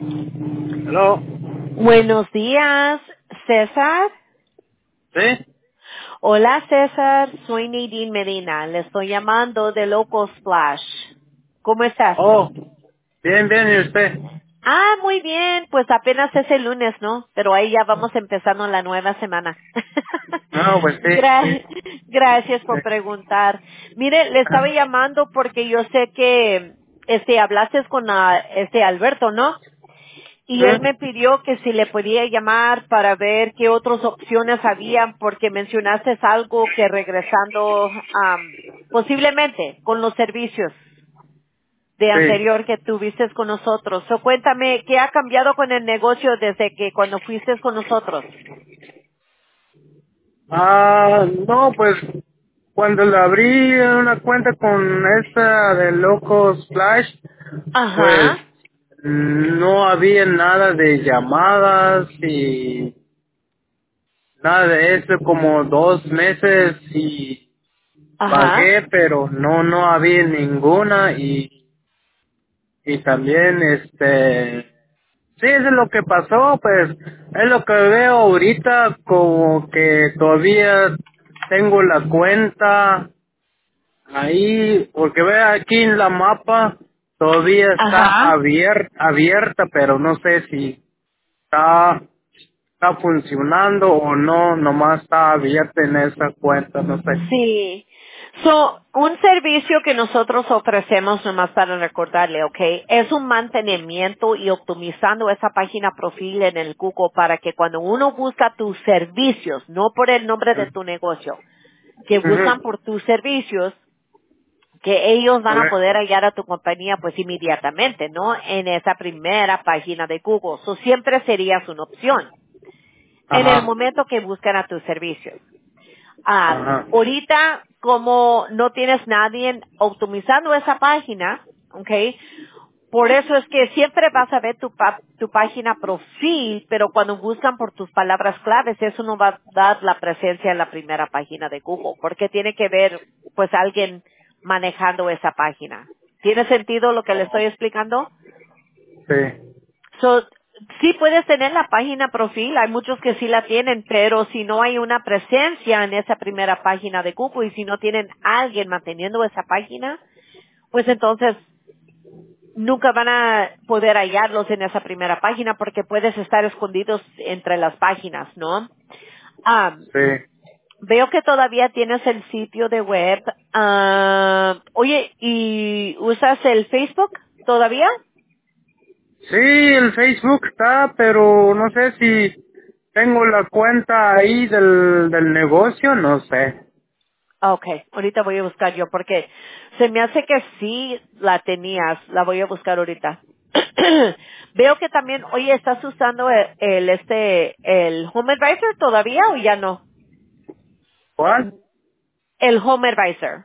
Hello. Buenos días, César. ¿Sí? Hola, César. Soy Nadine Medina. Le estoy llamando de Local Splash. ¿Cómo estás? Oh, bien, bien, ¿y usted? Ah, muy bien. Pues apenas es el lunes, ¿no? Pero ahí ya vamos empezando la nueva semana. No, pues sí, Gra- sí. Gracias Sí. por preguntar. Mire, le estaba Ajá. llamando porque yo sé que hablaste con Alberto, ¿no? Y él me Ujú. pidió que si le podía llamar para ver qué otras opciones había, porque mencionaste algo que regresando posiblemente con los servicios de Sí. anterior que tuviste con nosotros. So, cuéntame, ¿qué ha cambiado con el negocio desde que cuando fuiste con nosotros? No, pues cuando le abrí una cuenta con esta de Loco Splash, pues Ajá, no había nada de llamadas y nada de eso, como 2 meses y ajá, pagué, pero no había ninguna y también sí, eso es lo que pasó, pues es lo que veo ahorita, como que todavía tengo la cuenta ahí, porque ve aquí en la mapa, todavía está ajá. abierta, pero no sé si está, está funcionando o no, nomás está abierta en esa cuenta, no sé. Sí. So, un servicio que nosotros ofrecemos, nomás para recordarle, ¿ok? Es un mantenimiento y optimizando esa página profil en el Google para que cuando uno busca tus servicios, no por el nombre de tu negocio, que buscan Ujú. por tus servicios, que ellos van a Ok. poder hallar a tu compañía pues inmediatamente, ¿no? En esa primera página de Google. So, siempre serías una opción en el Ajá, momento que buscan a tus servicios. ajá, Ahorita, como no tienes nadie optimizando esa página, ¿ok? Por eso es que siempre vas a ver tu página profil, pero cuando buscan por tus palabras claves, eso no va a dar la presencia en la primera página de Google, porque tiene que ver, pues, alguien manejando esa página. ¿Tiene sentido lo que le estoy explicando? sí, So, sí puedes tener la página profil, hay muchos que sí la tienen, pero si no hay una presencia en esa primera página de Google y si no tienen alguien manteniendo esa página, pues entonces nunca van a poder hallarlos en esa primera página porque puedes estar escondidos entre las páginas, ¿no? sí. Veo que todavía tienes el sitio de web. Oye, ¿y usas el Facebook todavía? Sí, el Facebook está, pero no sé si tengo la cuenta ahí del negocio, no sé. Ah, okay, ahorita voy a buscar yo porque se me hace que sí la tenías, la voy a buscar ahorita. Veo que también, oye, ¿estás usando el Home Advisor todavía o ya no? ¿Cuál? El Home Advisor.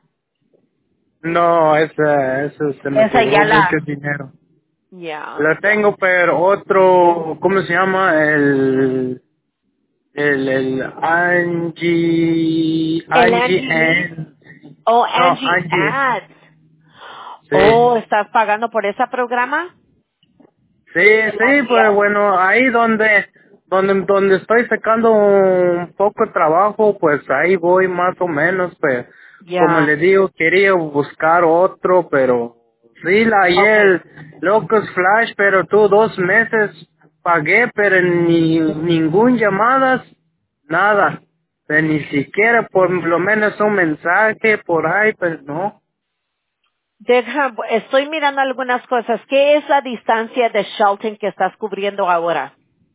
No, eso se me Esa ya cobró mucho la, dinero. ya, La tengo, pero otro, ¿cómo se llama? El el Angie Lead, N. o No, Angie Angie. Ads. Oh, Sí. ¿estás pagando por ese programa? Sí, El sí, Angie pues Ads. bueno, ahí donde estoy sacando un poco de trabajo, pues ahí voy más o menos, pues como le Ya, digo, quería buscar otro, pero sí la hallé okay. el Locus Flash, pero tú 2 meses pagué, pero ni ningún llamadas, nada, ni siquiera por lo menos un mensaje por ahí, pues no. Estoy mirando algunas cosas. ¿Qué es la distancia de Shelton que estás cubriendo ahora?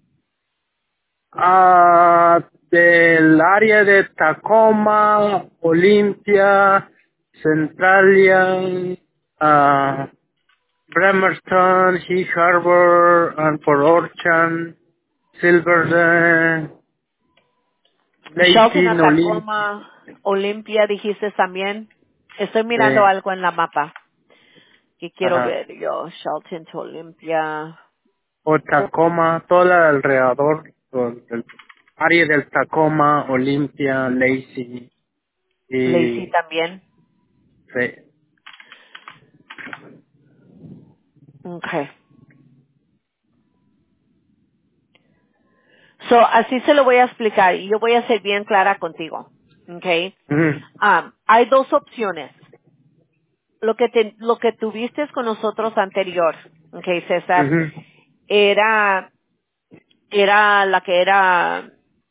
Del área de Tacoma, Olympia, Centralia, Bremerton, East Harbor, and Port Orchard, Silver, Shelton Lacey, a Olympia, Tacoma, Olympia, dijiste también. Estoy mirando sí, algo en la mapa que quiero ajá, ver yo. Shelton to Olympia. o Tacoma, toda alrededor del área del Tacoma, Olympia, Lacey, Lacey y también. sí. Okay. So, así se lo voy a explicar y yo voy a ser bien clara contigo. Okay. Ujú, Hay dos opciones. Lo que tuviste con nosotros anterior, okay, César, ujú, era, era la que era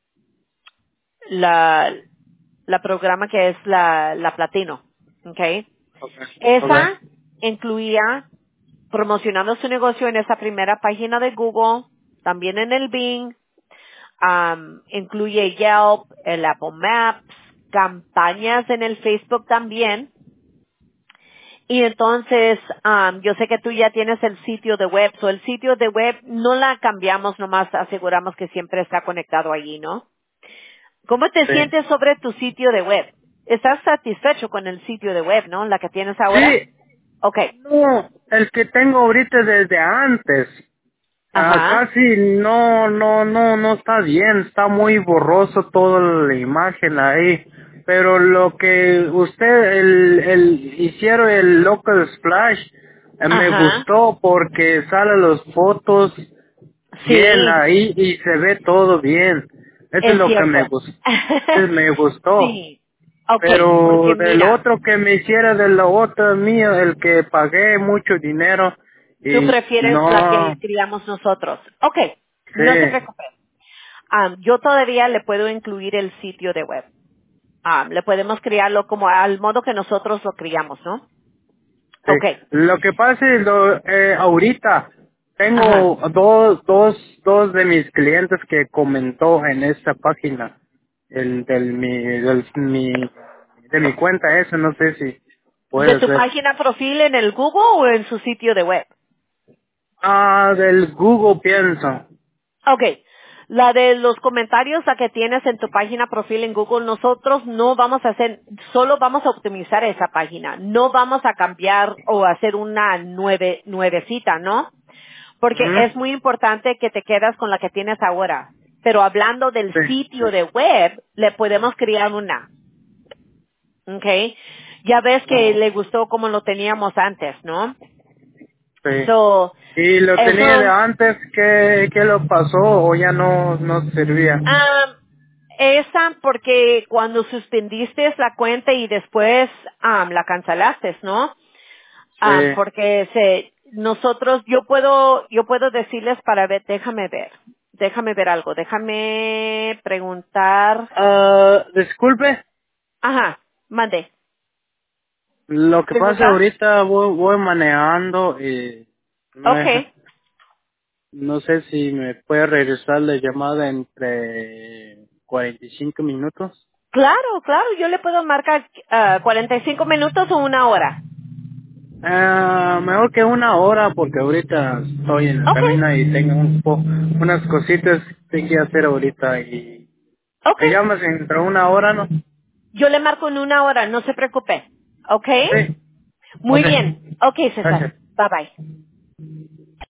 la, la programa que es la Platino. Okay. okay, okay, Esa incluía promocionando su negocio en esa primera página de Google, también en el Bing, incluye Yelp, el Apple Maps, campañas en el Facebook también. Y entonces, yo sé que tú ya tienes el sitio de web, o el sitio de web no la cambiamos, nomás aseguramos que siempre está conectado allí, ¿no? ¿Cómo te sí. sientes sobre tu sitio de web? ¿Estás satisfecho con el sitio de web, no? La que tienes ahora. Sí, Okay. no, el que tengo ahorita desde antes. Ajá. Casi no está bien, está muy borroso toda la imagen ahí. Pero lo que hicieron el local splash, me Ajá. gustó porque salen las fotos bien Sí, ahí y se ve todo bien. Eso es es lo que cierto. me gustó. Sí. Okay, porque Pero del mira, otro que me hiciera de la otra mío, el que pagué mucho dinero tú y prefieres la que no, criamos nosotros. Okay, no te sí. preocupes. Yo todavía le puedo incluir el sitio de web. Le podemos criarlo como al modo que nosotros lo criamos, ¿no? Sí, Okay. lo que pasa es ahorita Ajá. tengo dos de mis clientes que comentó en esta página, de mi cuenta esa, no sé si ¿De puedes tu ver. página profil en el Google o en su sitio de web? Del Google pienso. Okay. La de los comentarios, la que tienes en tu página profil en Google, nosotros no vamos a hacer, solo vamos a optimizar esa página. No vamos a cambiar o hacer una nuevecita, ¿no? Porque Ujú, es muy importante que te quedas con la que tienes ahora. Pero hablando del sí, sitio de web, le podemos crear una. Okay. Ya ves que le gustó como lo teníamos antes, ¿no? sí. So, Y lo tenía de eso, antes, ¿qué lo pasó o ya no servía? ah, esa porque cuando suspendiste la cuenta y después la cancelaste, ¿no? Sí. Porque nosotros, yo puedo decirles para ver, déjame ver algo, déjame preguntar, Disculpe. ajá, mande, Lo que pasa pregunta, ahorita voy manejando y okay, no sé si me puede regresar la llamada entre 45 minutos. claro, claro, yo le puedo marcar 45 minutos o una hora, Mejor que una hora porque ahorita estoy en el okay, camino y tengo unas cositas que hacer ahorita y me okay, llamas entre una hora, ¿no? yo le marco en una hora, no se preocupe, okay, Sí. muy Ok. bien, okay César, Gracias. bye bye.